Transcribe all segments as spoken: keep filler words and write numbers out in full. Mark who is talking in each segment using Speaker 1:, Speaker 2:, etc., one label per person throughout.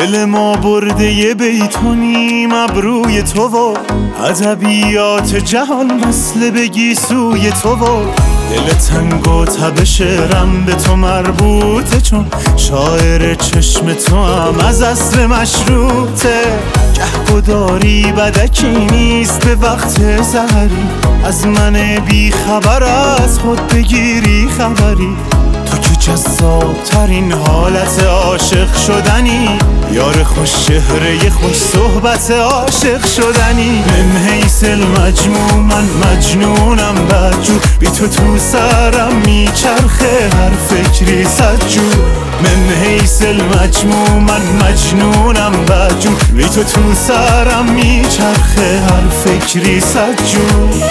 Speaker 1: دل ما برده یه بیتونیم ابروی تو و ادبیات جهان وصله بگی سوی تو و دل تنگ و تب شعرم به تو مربوطه، چون شاعر چشم تو هم از اصل مشروطه. گهگداری بدکی نیست به وقت سحری، از من بی خبر از خود بگیری خبری. تو که جذابترین حالت عاشق شدنی، یار خوش چهره خوش صحبت عاشق شدنی. من حیث المجموع من مجنونم بدجور، بی تو تو سرم میچرخه هر فکری صدجور. من حیث المجموع من مجنونم بدجور، بی تو تو سرم میچرخه هر فکری صدجور.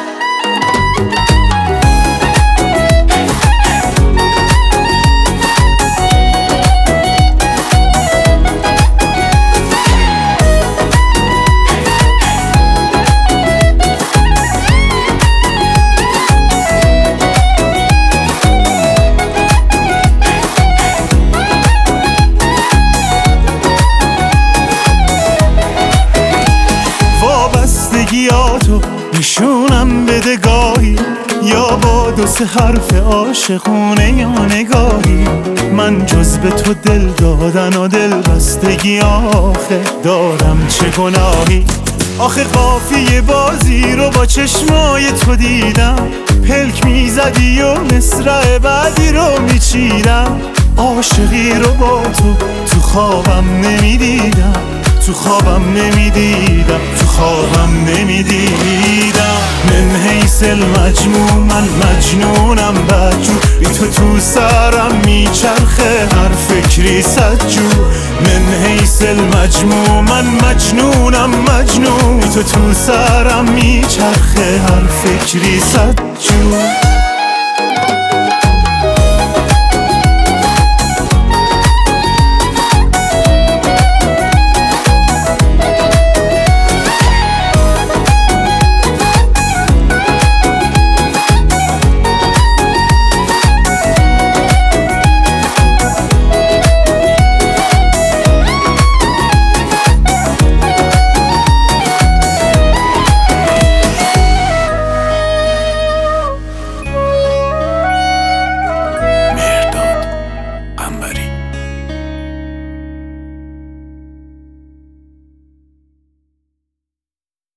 Speaker 1: وابستگیاتو نشونم بده گاهی، یا با دو سه حرف عاشقونه یا نگاهی. من جز به تو دل دادن و دل بستگی آخه دارم چه گناهی. آخه قافیه بازی رو با چشمای تو دیدم، پلک میزدی و مصرع بعدی رو میچیدم. عاشقی رو با تو تو خوابم نمیدیدم، تو خوابم نمیدیدم، تو خوابم نمیدیدم. من حیث المجموع من مجنونم بدجور، بی تو تو سرم میچرخه هر فکری صدجور. من حیث المجموع من مجنونم مجنون، بی تو تو سرم میچرخه هر فکری صدجور.